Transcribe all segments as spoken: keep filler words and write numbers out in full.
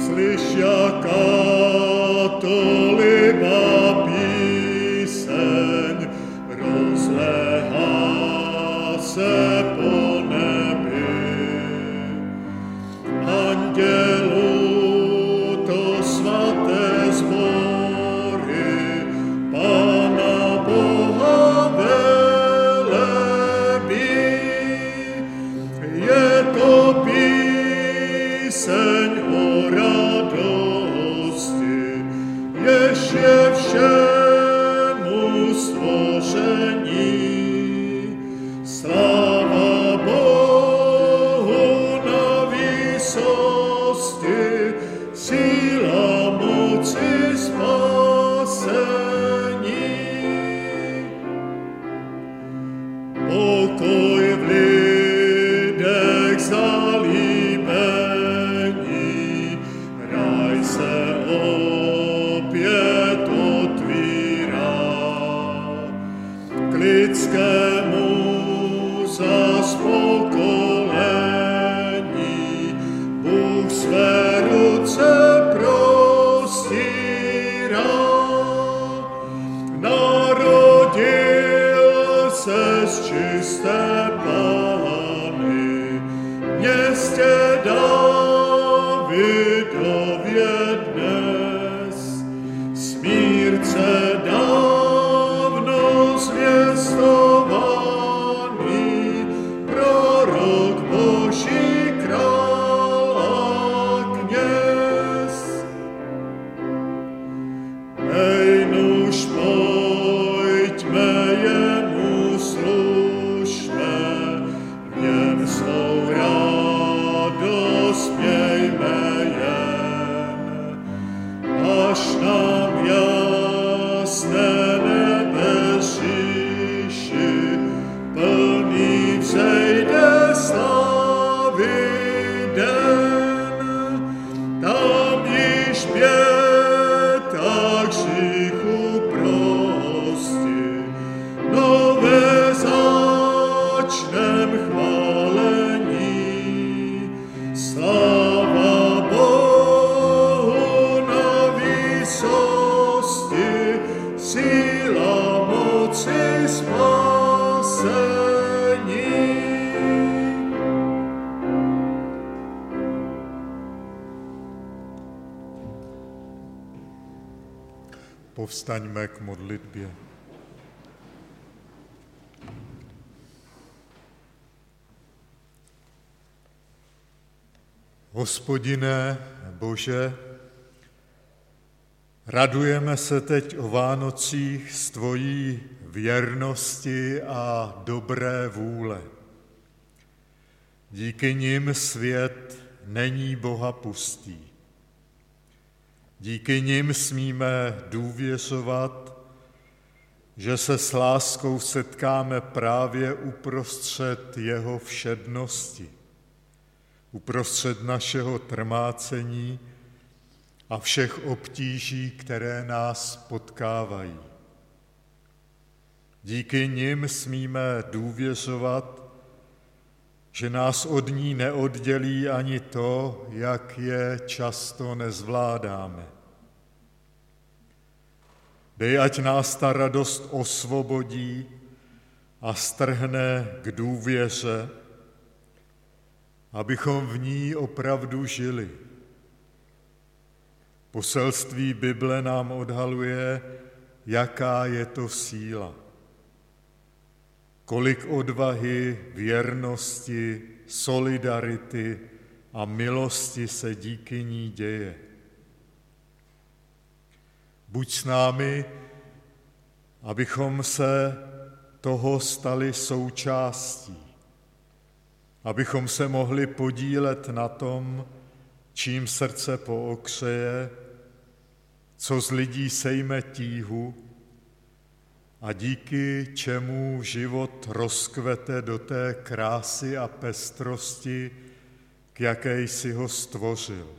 Povstaňme k modlitbě. Hospodine Bože, radujeme se teď o Vánocích z tvojí věrnosti a dobré vůle. Díky nim svět není Boha pustý. Díky nim smíme důvěřovat, že se s láskou setkáme právě uprostřed jeho všednosti, uprostřed našeho trmácení a všech obtíží, které nás potkávají. Díky nim smíme důvěřovat, že nás od ní neoddělí ani to, jak je často nezvládáme. Dej, ať nás ta radost osvobodí a strhne k důvěře, abychom v ní opravdu žili. Poselství Bible nám odhaluje, jaká je to síla. Kolik odvahy, věrnosti, solidarity a milosti se díky ní děje. Buď s námi, abychom se toho stali součástí, abychom se mohli podílet na tom, čím srdce pookřeje, co z lidí sejme tíhu a díky čemu život rozkvete do té krásy a pestrosti, k jaké jsi ho stvořil.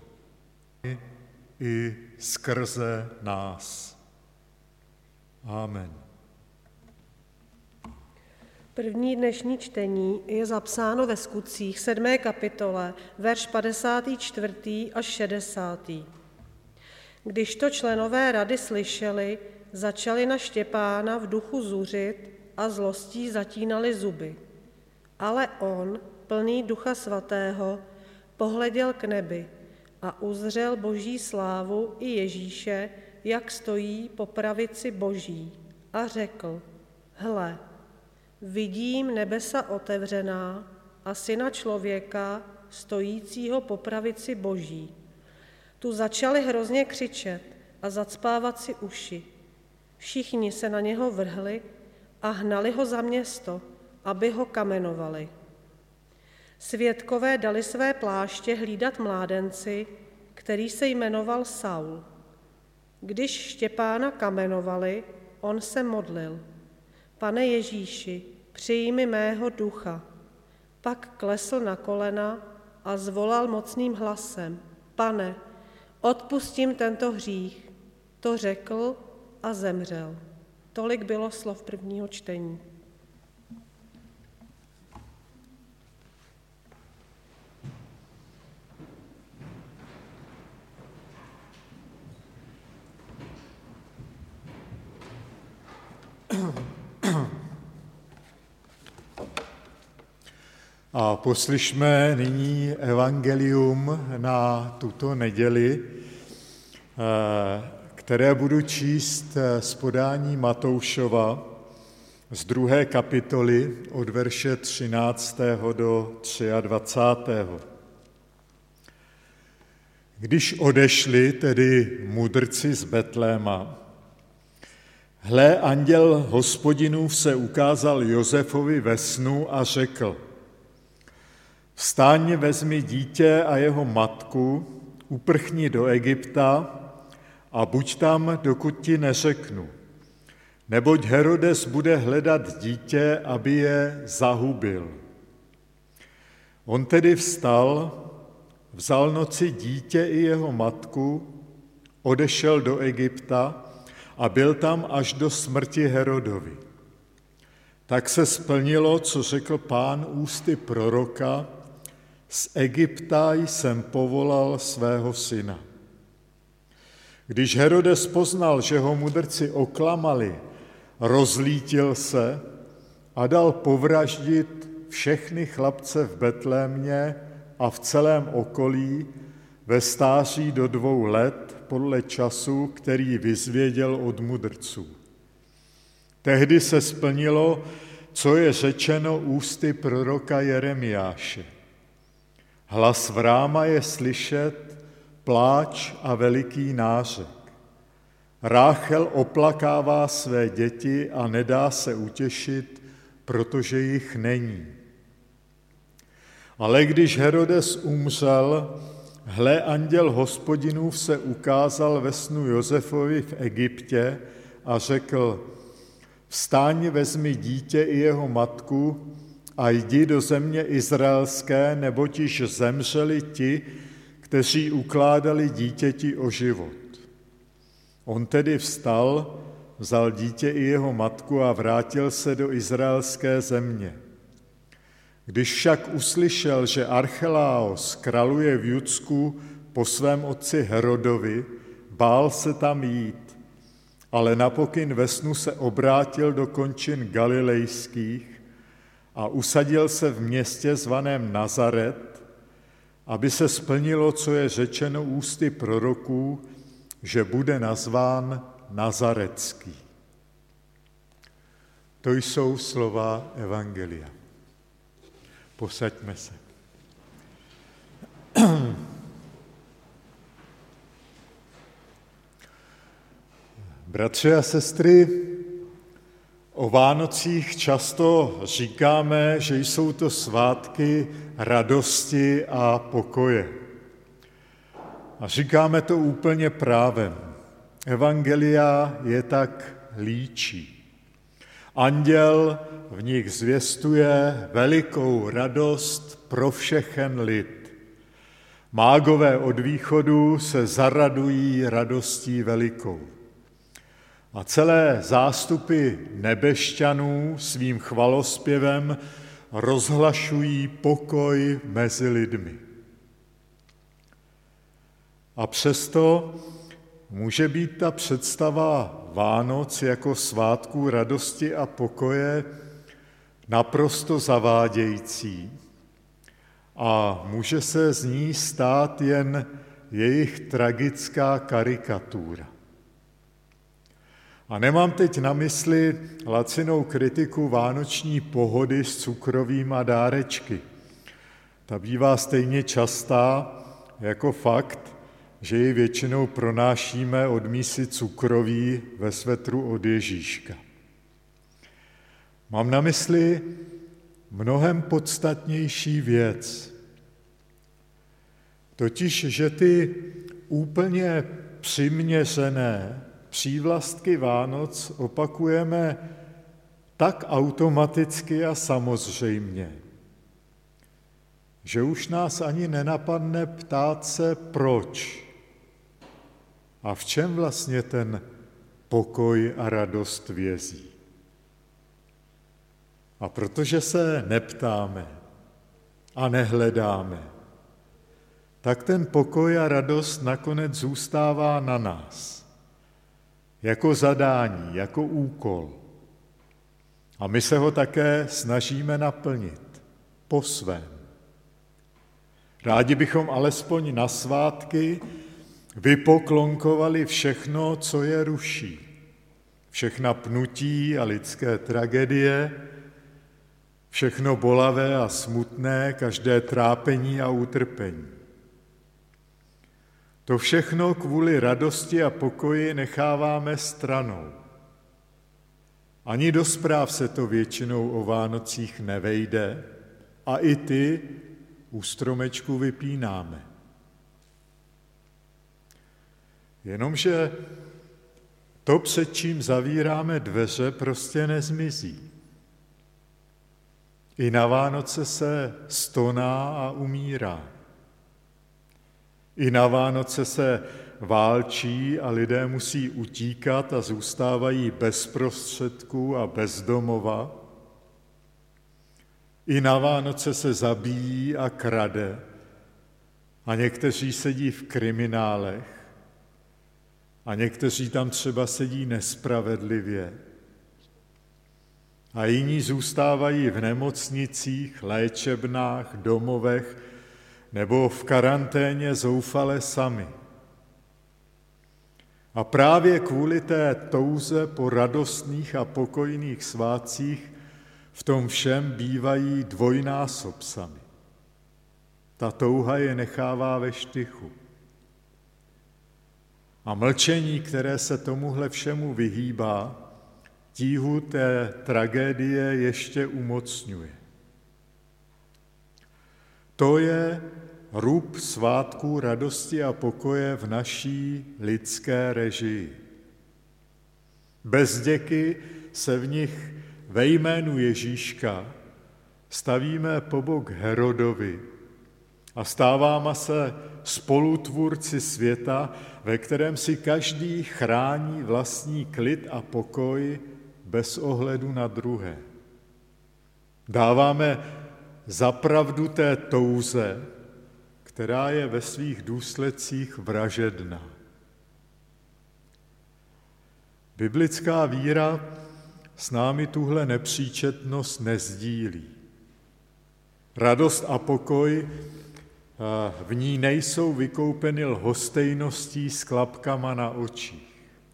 I skrze nás. Amen. První dnešní čtení je zapsáno ve Skutcích sedmé kapitole, verš padesátý čtvrtý až šedesátý. Když to členové rady slyšeli, začali na Štěpána v duchu zuřit a zlostí zatínali zuby. Ale on, plný Ducha Svatého, pohleděl k nebi a uzřel Boží slávu i Ježíše, jak stojí po pravici Boží, a řekl: Hle, vidím nebesa otevřená a Syna člověka, stojícího po pravici Boží. Tu začali hrozně křičet a zacpávat si uši. Všichni se na něho vrhli a hnali ho za město, aby ho kamenovali. Svědkové dali své pláště hlídat mládenci, který se jmenoval Saul. Když Štěpána kamenovali, on se modlil: Pane Ježíši, přijmi mého ducha. Pak klesl na kolena a zvolal mocným hlasem: Pane, odpustím tento hřích. To řekl a zemřel. Tolik bylo slov prvního čtení. A poslyšme nyní evangelium na tuto neděli, které budu číst z podání Matoušova z druhé kapitoly od verše třináctého do dvacátého třetího. Když odešli tedy mudrci z Betléma, hle, anděl Hospodinův se ukázal Josefovi ve snu a řekl: Vstaň, vezmi dítě a jeho matku, uprchni do Egypta a buď tam, dokud ti neřeknu. Neboť Herodes bude hledat dítě, aby je zahubil. On tedy vstal, vzal noci dítě i jeho matku, odešel do Egypta a byl tam až do smrti Herodovi. Tak se splnilo, co řekl Pán ústy proroka: Z Egypta jsem povolal svého syna. Když Herodes poznal, že ho mudrci oklamali, rozlítil se a dal povraždit všechny chlapce v Betlémě a v celém okolí ve stáří do dvou let podle času, který vyzvěděl od mudrců. Tehdy se splnilo, co je řečeno ústy proroka Jeremiáše. Hlas vráma je slyšet, pláč a veliký nářek. Ráchel oplakává své děti a nedá se utěšit, protože jich není. Ale když Herodes umřel, hle, anděl Hospodinův se ukázal ve snu Josefovi v Egyptě a řekl: Vstaň, vezmi dítě i jeho matku a jdi do země izraelské, neboť již zemřeli ti, kteří ukládali dítěti o život. On tedy vstal, vzal dítě i jeho matku a vrátil se do izraelské země. Když však uslyšel, že Archelaos kraluje v Judsku po svém otci Herodovi, bál se tam jít, ale napokyn ve snu se obrátil do končin galilejských a usadil se v městě zvaném Nazaret, aby se splnilo, co je řečeno ústy proroků, že bude nazván Nazaretský. To jsou slova evangelia. Posaďme se. Bratři a sestry, o Vánocích často říkáme, že jsou to svátky radosti a pokoje. A říkáme to úplně právem. Evangelia je tak líčí. Anděl v nich zvěstuje velikou radost pro všechen lid. Mágové od východu se zaradují radostí velikou. a celé zástupy nebešťanů svým chvalospěvem rozhlašují pokoj mezi lidmi. A přesto může být ta představa Vánoc jako svátků radosti a pokoje naprosto zavádějící a může se z ní stát jen jejich tragická karikatura. A nemám teď na mysli lacinou kritiku vánoční pohody s cukrovými dárečky. Ta bývá stejně častá jako fakt, že ji většinou pronášíme od mísy cukroví ve svetru od Ježíška. Mám na mysli mnohem podstatnější věc. Totiž, že ty úplně přiměřené přívlastky Vánoc opakujeme tak automaticky a samozřejmě, že už nás ani nenapadne ptát se proč a v čem vlastně ten pokoj a radost vězí. A protože se neptáme a nehledáme, tak ten pokoj a radost nakonec zůstává na nás. Jako zadání, jako úkol. A my se ho také snažíme naplnit po svém. Rádi bychom alespoň na svátky vypoklonkovali všechno, co je ruší. Všechna pnutí a lidské tragédie, všechno bolavé a smutné, každé trápení a utrpení. To všechno kvůli radosti a pokoji necháváme stranou. Ani do zpráv se to většinou o Vánocích nevejde a i ty u stromečku vypínáme. Jenomže to, před čím zavíráme dveře, prostě nezmizí. I na Vánoce se stoná a umírá. I na Vánoce se válčí a lidé musí utíkat a zůstávají bez prostředků a bez domova. I na Vánoce se zabíjí a krade a někteří sedí v kriminálech a někteří tam třeba sedí nespravedlivě a jiní zůstávají v nemocnicích, léčebnách, domovech nebo v karanténě zoufale sami. A právě kvůli té touze po radostných a pokojných svátcích v tom všem bývají dvojnásob sami. Ta touha je nechává ve štychu. A mlčení, které se tomuhle všemu vyhýbá, tíhu té tragédie ještě umocňuje. To je rub svátků radosti a pokoje v naší lidské režii. Bezděky se v nich ve jménu Ježíška stavíme po bok Herodovi a stáváme se spolutvůrci světa, ve kterém si každý chrání vlastní klid a pokoj bez ohledu na druhé. Dáváme za pravdu té touze, která je ve svých důsledcích vražedná. Biblická víra s námi tuhle nepříčetnost nezdílí. Radost a pokoj v ní nejsou vykoupeny lhostejností s klapkama na očích.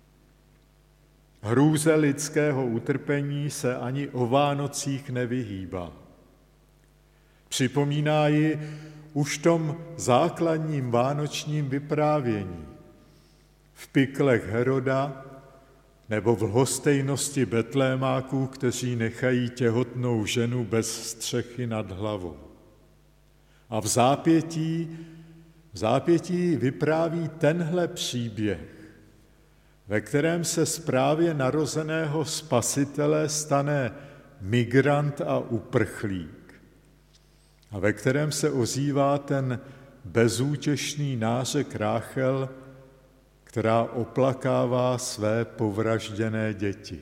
Hrůze lidského utrpení se ani o Vánocích nevyhýbá. Připomíná ji už v tom základním vánočním vyprávění, v pyklech Heroda nebo v lhostejnosti betlémáků, kteří nechají těhotnou ženu bez střechy nad hlavou. A v zápětí, v zápětí vypráví tenhle příběh, ve kterém se z právě narozeného spasitele stane migrant a uprchlík a ve kterém se ozývá ten bezútěšný nářek Ráchel, která oplakává své povražděné děti.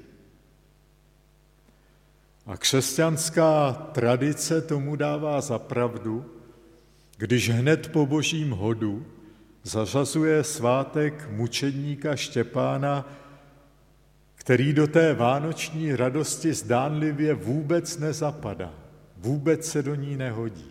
A křesťanská tradice tomu dává za pravdu, když hned po božím hodu zařazuje svátek mučedníka Štěpána, který do té vánoční radosti zdánlivě vůbec nezapadá, vůbec se do ní nehodí.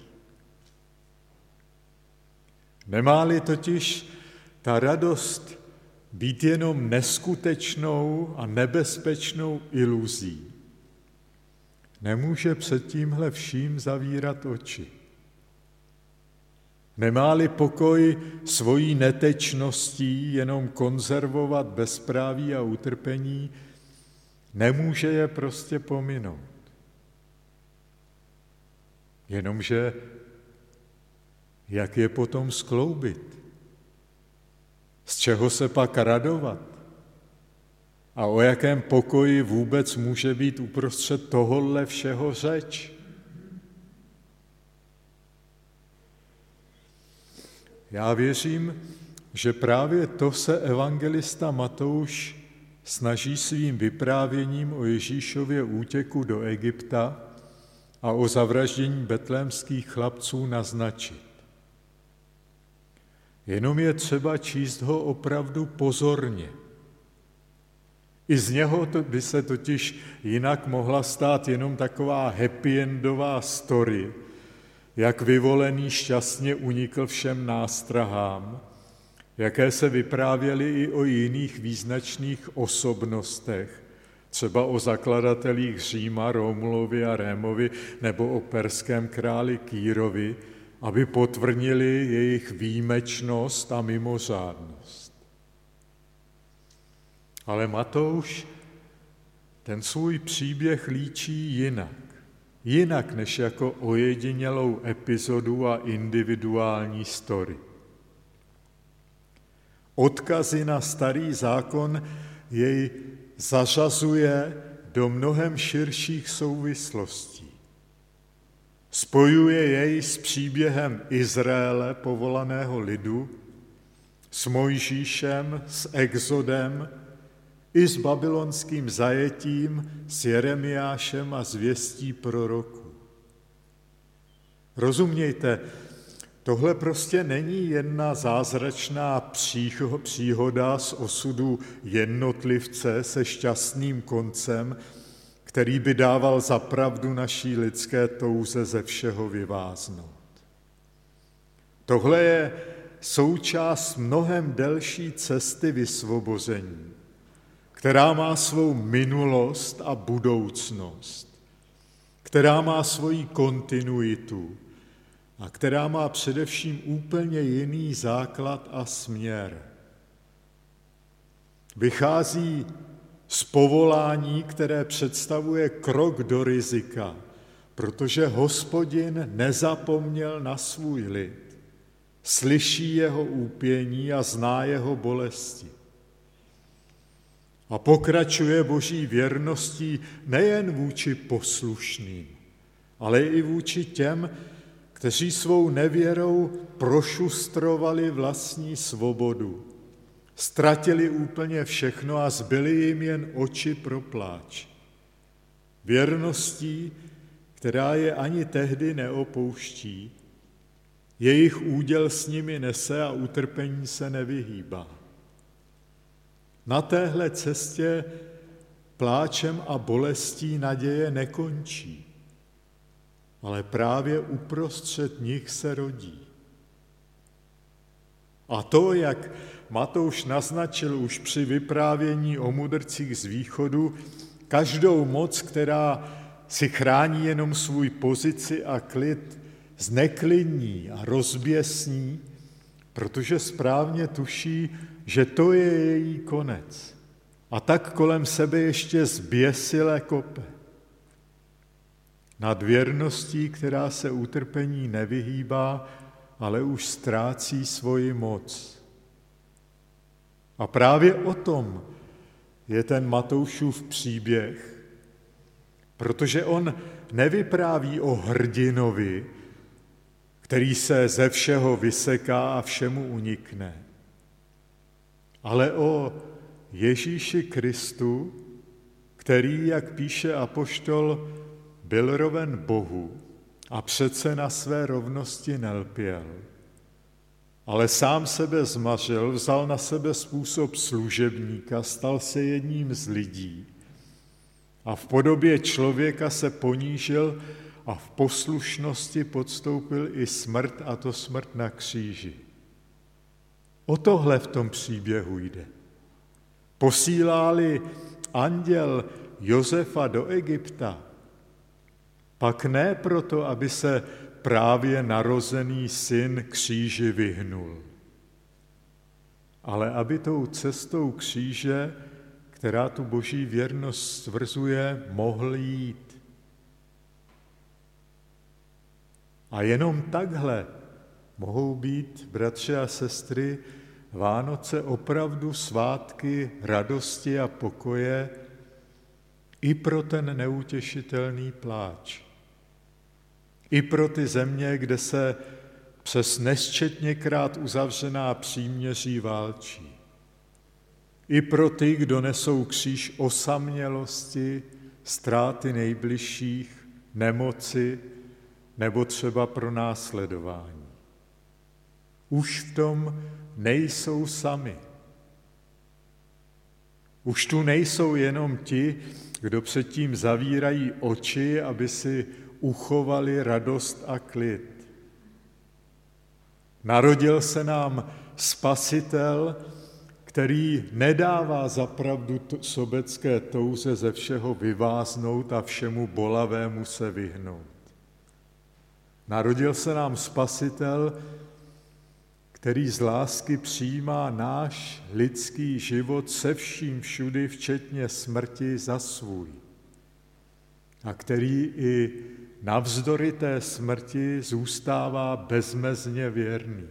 Nemá-li totiž ta radost být jenom neskutečnou a nebezpečnou iluzí, nemůže před tímhle vším zavírat oči. Nemá-li pokoj svojí netečností jenom konzervovat bezpráví a utrpení, nemůže je prostě pominout. Jenomže jak je potom skloubit? Z čeho se pak radovat? A o jakém pokoji vůbec může být uprostřed tohohle všeho řeč? Já věřím, že právě to se evangelista Matouš snaží svým vyprávěním o Ježíšově útěku do Egypta a o zavraždění betlémských chlapců naznačit. Jenom je třeba číst ho opravdu pozorně. I z něho to by se totiž jinak mohla stát jenom taková happy-endová story, jak vyvolený šťastně unikl všem nástrahám, jaké se vyprávěly i o jiných význačných osobnostech, třeba o zakladatelích Říma, Romulovi a Rémovi, nebo o perském králi Kýrovi, aby potvrdili jejich výjimečnost a mimořádnost. Ale Matouš ten svůj příběh líčí jinak. Jinak než jako ojedinělou epizodu a individuální story. Odkazy na starý zákon jej zařazuje do mnohem širších souvislostí. Spojuje jej s příběhem Izraele, povolaného lidu, s Mojžíšem, s exodem, i s babylonským zajetím, s Jeremiášem a zvěstí proroků. Rozumějte, tohle prostě není jedna zázračná příhoda z osudu jednotlivce se šťastným koncem, který by dával za pravdu naší lidské touze ze všeho vyváznout. Tohle je součást mnohem delší cesty vysvobození, která má svou minulost a budoucnost, která má svoji kontinuitu a která má především úplně jiný základ a směr. Vychází z povolání, které představuje krok do rizika, protože Hospodin nezapomněl na svůj lid, slyší jeho úpění a zná jeho bolesti. A pokračuje boží věrností nejen vůči poslušným, ale i vůči těm, kteří svou nevěrou prošustrovali vlastní svobodu, ztratili úplně všechno a zbyly jim jen oči pro pláč. Věrností, která je ani tehdy neopouští, jejich úděl s nimi nese a utrpení se nevyhýbá. Na téhle cestě pláčem a bolestí naděje nekončí, ale právě uprostřed nich se rodí. A to, jak Matouš naznačil už při vyprávění o mudrcích z východu, každou moc, která si chrání jenom svůj pozici a klid, zneklidní a rozběsní, protože správně tuší, že to je její konec. A tak kolem sebe ještě zběsile kope. Nad věrností, která se utrpení nevyhýbá, ale už ztrácí svoji moc. A právě o tom je ten Matoušův příběh, protože on nevypráví o hrdinovi, který se ze všeho vyseká a všemu unikne, ale o Ježíši Kristu, který, jak píše apoštol, byl roven Bohu a přece na své rovnosti nelpěl, ale sám sebe zmařil, vzal na sebe způsob služebníka, stal se jedním z lidí a v podobě člověka se ponížil a v poslušnosti podstoupil i smrt, a to smrt na kříži. O tohle v tom příběhu jde. Posílá-li anděl Josefa do Egypta, pak ne proto, aby se právě narozený syn kříži vyhnul, ale aby tou cestou kříže, která tu boží věrnost stvrzuje, mohl jít. A jenom takhle mohou být, bratři a sestry, Vánoce opravdu svátky radosti a pokoje i pro ten neutěšitelný pláč. I pro ty země, kde se přes nesčetněkrát uzavřená příměří válčí. I pro ty, kdo nesou kříž osamělosti, ztráty nejbližších, nemoci nebo třeba pronásledování. Už v tom nejsou sami. Už tu nejsou jenom ti, kdo předtím zavírají oči, aby si uchovali radost a klid. Narodil se nám Spasitel, který nedává za pravdu sobecké touze ze všeho vyváznout a všemu bolavému se vyhnout. Narodil se nám Spasitel, který z lásky přijímá náš lidský život se vším všudy, včetně smrti, za svůj. A který i navzdory té smrti zůstává bezmezně věrný.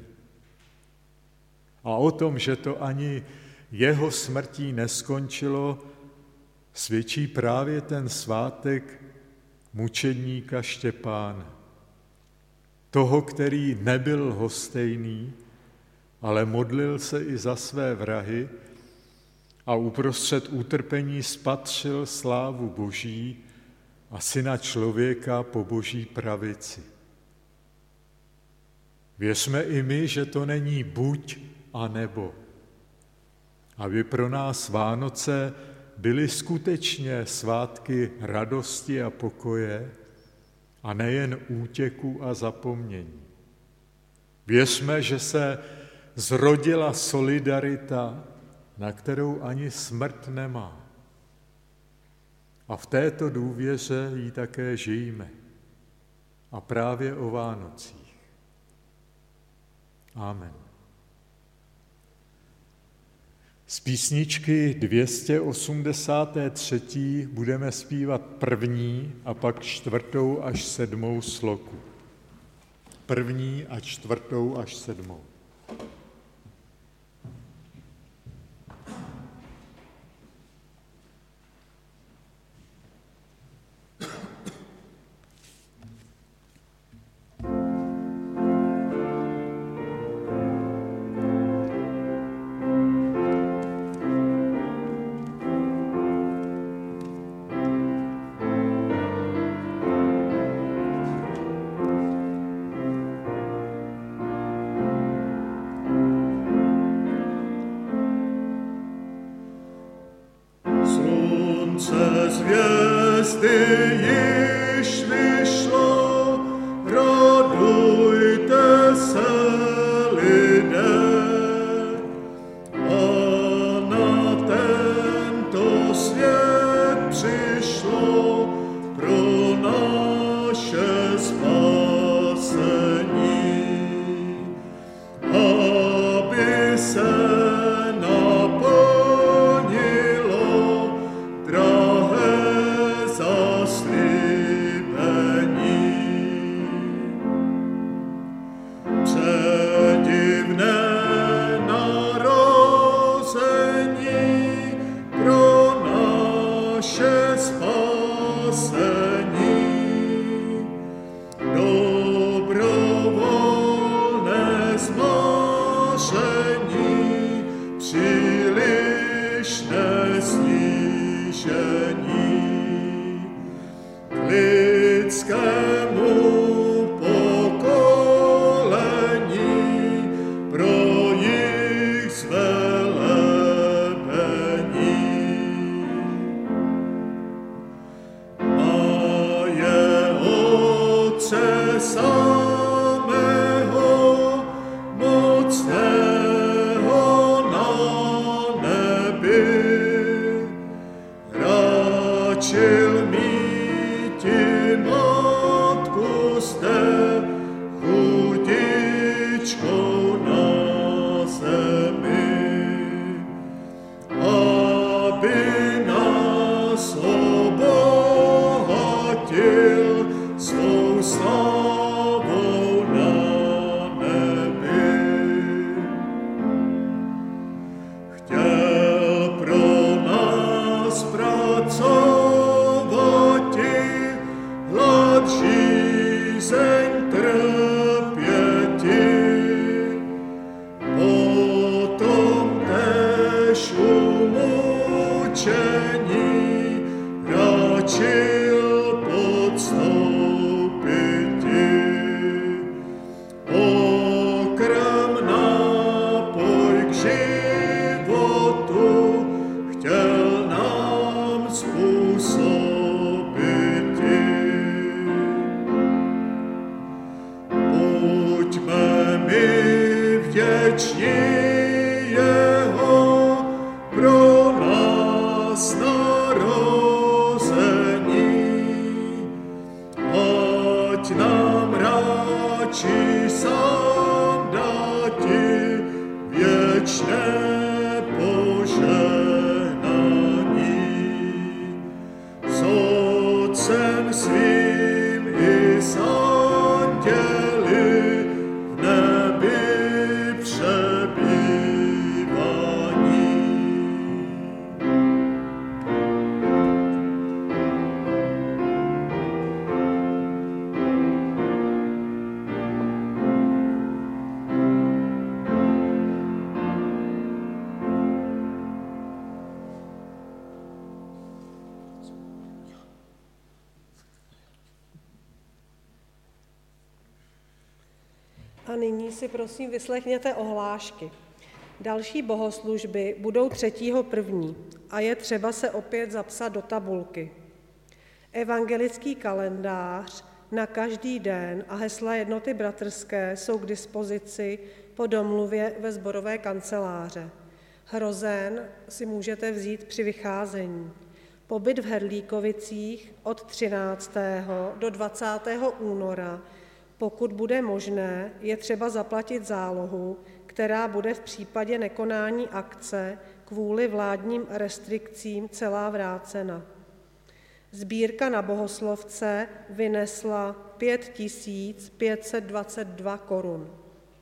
A o tom, že to ani jeho smrtí neskončilo, svědčí právě ten svátek mučedníka Štěpána. Toho, který nebyl lhostejný, ale modlil se i za své vrahy a uprostřed utrpení spatřil slávu Boží a syna člověka po Boží pravici. Věřme i my, že to není buď a nebo. Aby pro nás Vánoce byly skutečně svátky radosti a pokoje a nejen útěku a zapomnění. Věřme, že se zrodila solidarita, na kterou ani smrt nemá. A v této důvěře ji také žijeme. A právě o Vánocích. Amen. Z písničky dvě stě osmdesát tři budeme zpívat první a pak čtvrtou až sedmou sloku. První a čtvrtou až sedmou. Dobrovolné zmaření A nyní si prosím vyslechněte ohlášky. Další bohoslužby budou třetího první a je třeba se opět zapsat do tabulky. Evangelický kalendář na každý den a hesla jednoty bratrské jsou k dispozici po domluvě ve sborové kanceláře. Hrozen si můžete vzít při vycházení. Pobyt v Herlíkovicích od třináctého do dvacátého února. Pokud bude možné, je třeba zaplatit zálohu, která bude v případě nekonání akce kvůli vládním restrikcím celá vrácena. Sbírka na bohoslovce vynesla pět tisíc pět set dvacet dva korun.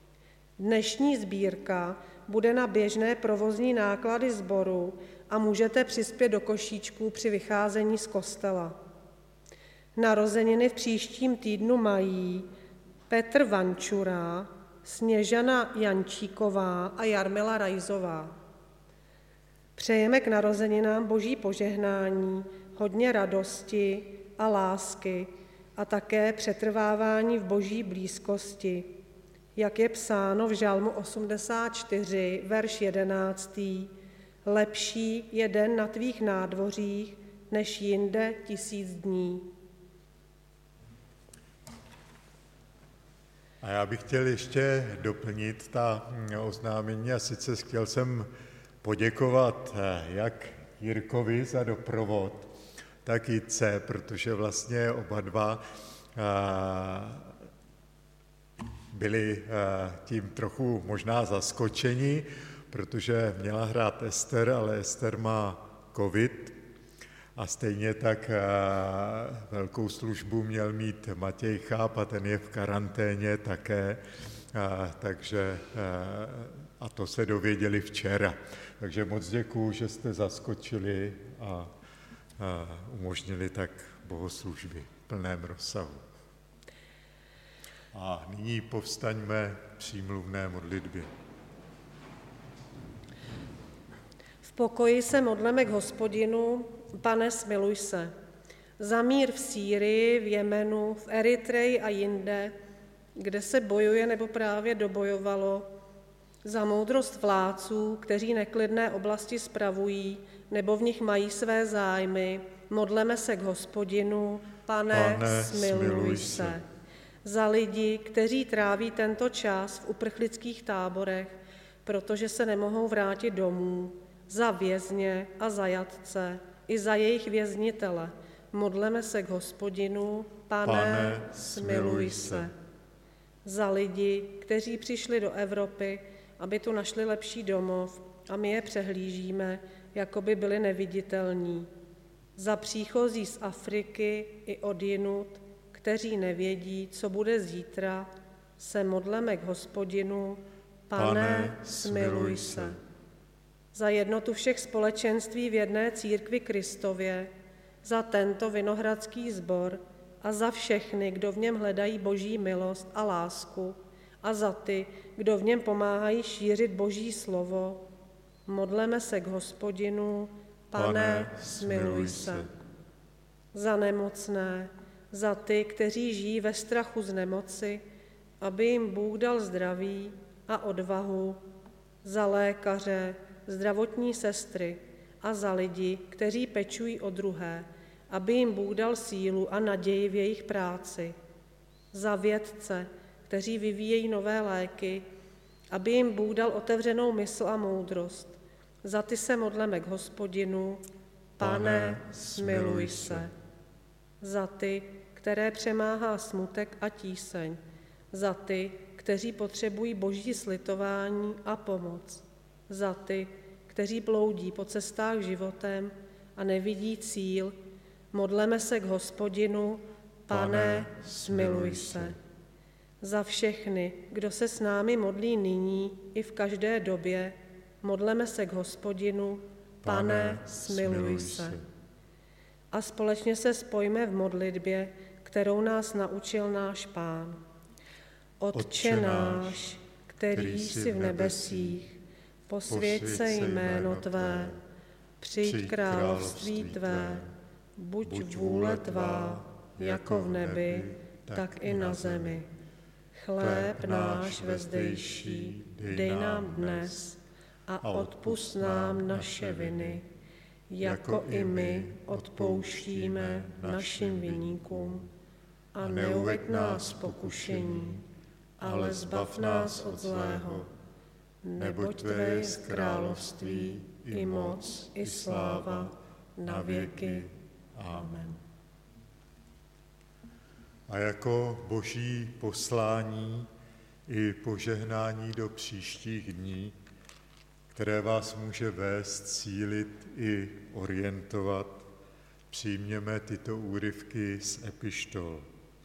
Dnešní sbírka bude na běžné provozní náklady sboru a můžete přispět do košíčků při vycházení z kostela. Narozeniny v příštím týdnu mají Petr Vančura, Sněžana Jančíková a Jarmila Rajzová. Přejeme k narozeninám boží požehnání, hodně radosti a lásky a také přetrvávání v boží blízkosti, jak je psáno v Žalmu osmdesát čtyři, verš jedenáctý. Lepší je den na tvých nádvořích, než jinde tisíc dní. A já bych chtěl ještě doplnit ta oznámení a sice chtěl jsem poděkovat jak Jirkovi za doprovod, tak Jitce, protože vlastně oba dva byli tím trochu možná zaskočeni, protože měla hrát Ester, ale Ester má covid a stejně tak velkou službu měl mít Matěj Cháp a ten je v karanténě také, takže a to se dověděli včera. Takže moc děkuju, že jste zaskočili a umožnili tak bohoslužby v plném rozsahu. A nyní povstaňme k přímluvné modlitbě. V pokoji se modleme k Hospodinu, Pane, smiluj se. za mír v Sýrii, v Jemenu, v Eritreji a jinde, kde se bojuje nebo právě dobojovalo, za moudrost vládců, kteří neklidné oblasti spravují nebo v nich mají své zájmy. Modleme se k Hospodinu, Pane, Pane smiluj, smiluj se. se. Za lidi, kteří tráví tento čas v uprchlických táborech, protože se nemohou vrátit domů, za vězně a zajatce, i za jejich věznitele. Modleme se k Hospodinu, Pane, Pane smiluj smiluj se. se. Za lidi, kteří přišli do Evropy, aby tu našli lepší domov a my je přehlížíme, jako by byli neviditelní. Za příchozí z Afriky i odjinud, kteří nevědí, co bude zítra, se modleme k Hospodinu, Pane, Pane, smiluj smiluj se. se. Za jednotu všech společenství v jedné církvi Kristově, za tento vinohradský sbor a za všechny, kdo v něm hledají Boží milost a lásku, a za ty, kdo v něm pomáhají šířit Boží slovo, modleme se k Hospodinu, Pane, Pane, smiluj smiluj se. se. Za nemocné, za ty, kteří žijí ve strachu z nemoci, aby jim Bůh dal zdraví a odvahu, za lékaře, zdravotní sestry a za lidi, kteří pečují o druhé, aby jim Bůh dal sílu a naději v jejich práci, za vědce, kteří vyvíjejí nové léky, aby jim Bůh dal otevřenou mysl a moudrost. Za ty se modleme k Hospodinu, Pane, Pane, smiluj smiluj se. se. Za ty, které přemáhá smutek a tíseň, za ty, kteří potřebují Boží slitování a pomoc, za ty, kteří bloudí po cestách životem a nevidí cíl, modleme se k Hospodinu, Pane, Pane, smiluj smiluj se. se. Za všechny, kdo se s námi modlí nyní i v každé době, modleme se k Hospodinu, Pane, smiluj se. A společně se spojíme v modlitbě, kterou nás naučil náš Pán. Otče náš, který jsi v nebesích, posvěť se jméno Tvé, přijď království Tvé, buď vůle Tvá, jako v nebi, tak i na zemi. Chléb náš vezdejší dej nám dnes a odpusť nám naše viny, jako i my odpouštíme našim viníkům. A neuveď nás pokušení, ale zbav nás od zlého, neboť Tvé je království, i moc, i sláva, na věky. Amen. A jako Boží poslání i požehnání do příštích dní, které vás může vést, cílit i orientovat, přijměme tyto úryvky z epištol.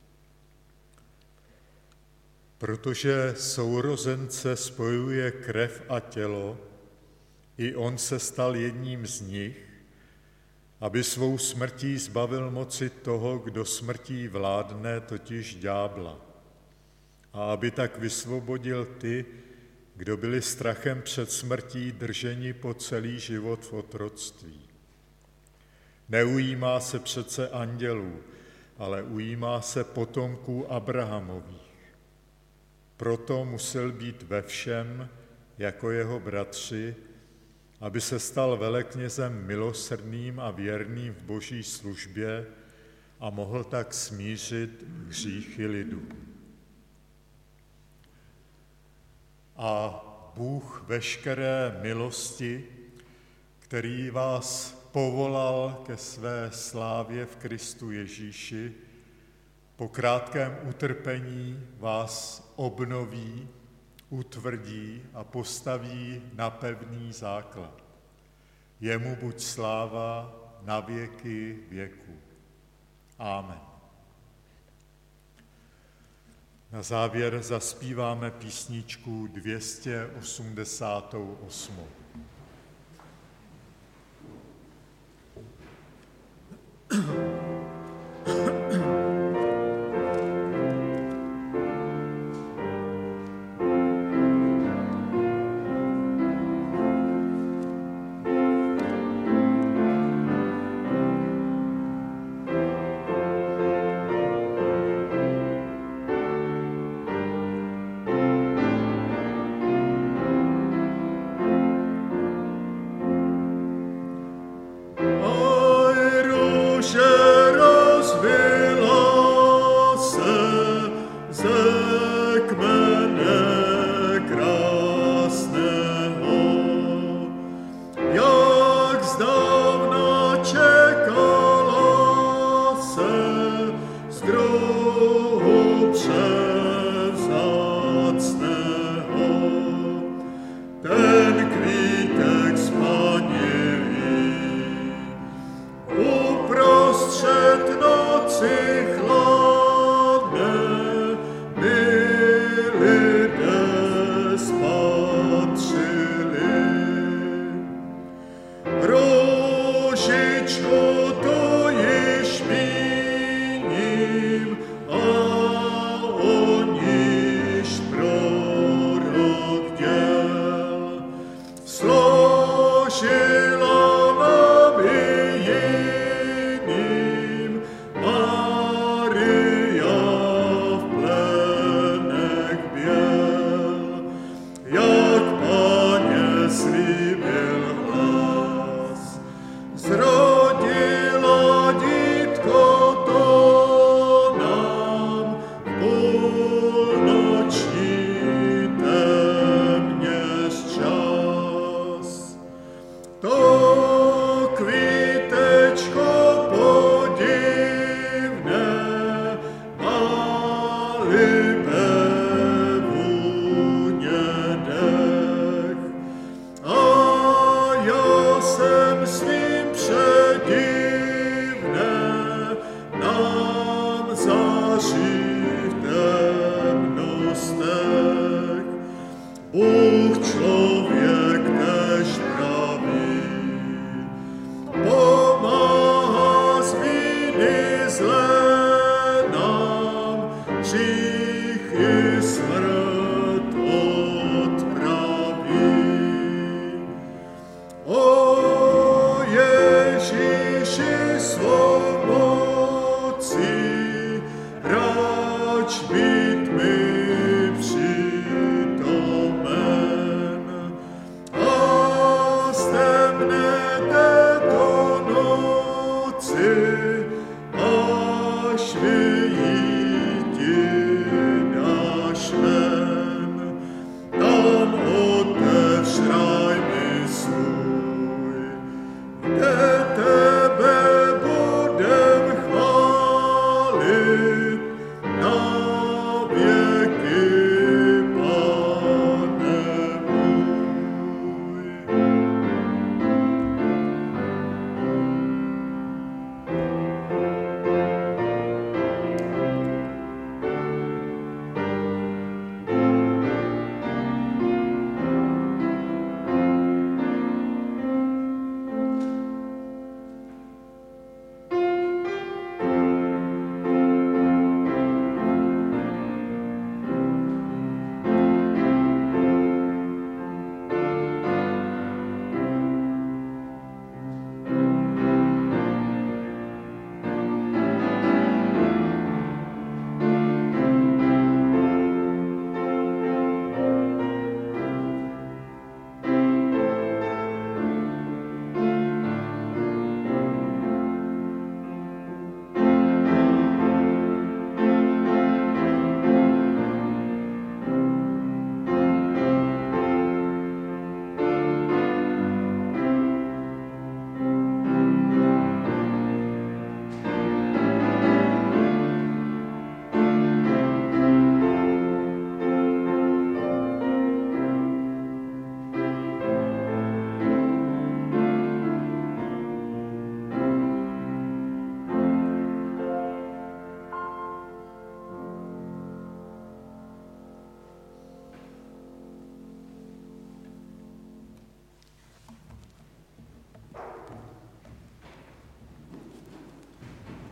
Protože sourozence spojuje krev a tělo, i on se stal jedním z nich, aby svou smrtí zbavil moci toho, kdo smrtí vládne, totiž ďábla, a aby tak vysvobodil ty, kdo byli strachem před smrtí drženi po celý život v otroctví. Neujímá se přece andělů, ale ujímá se potomků Abrahamových. Proto musel být ve všem jako jeho bratři, aby se stal veleknězem milosrdným a věrným v Boží službě a mohl tak smířit hříchy lidu. A Bůh veškeré milosti, který vás povolal ke své slávě v Kristu Ježíši, po krátkém utrpení vás obnoví, utvrdí a postaví na pevný základ. Jemu buď sláva na věky věku. Amen. Na závěr zaspíváme písničku dvě stě osmdesát osm. jsem svým předím.